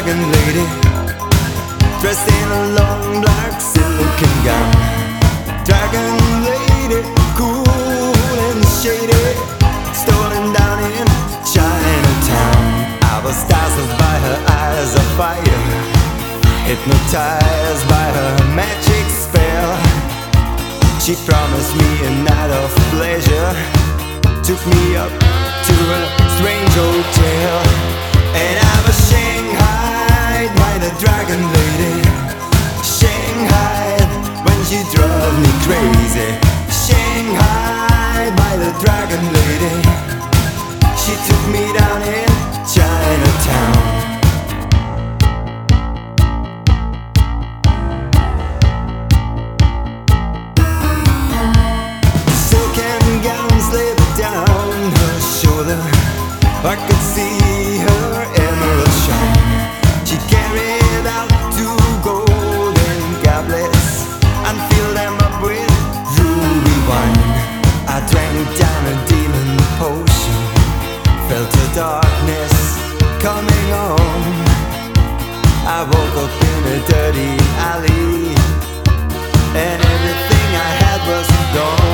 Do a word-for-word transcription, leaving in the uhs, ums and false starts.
dragon lady, dressed in a long black silken gown. Dragon lady, cool and shady, stolen down in Chinatown. I was dazzled by her eyes of fire, hypnotized by her magic spell. She promised me a night of pleasure, took me up to a strange hotel, and I was shanghaied by the dragon lady. Shanghaied when she drove me crazy. Shanghaied by the dragon lady. She took me down in Chinatown. I could see her emerald shine. She carried out two golden goblets and filled them up with ruby wine. I drank down a demon potion, felt the darkness coming on. I woke up in a dirty alley, and everything I had was gone.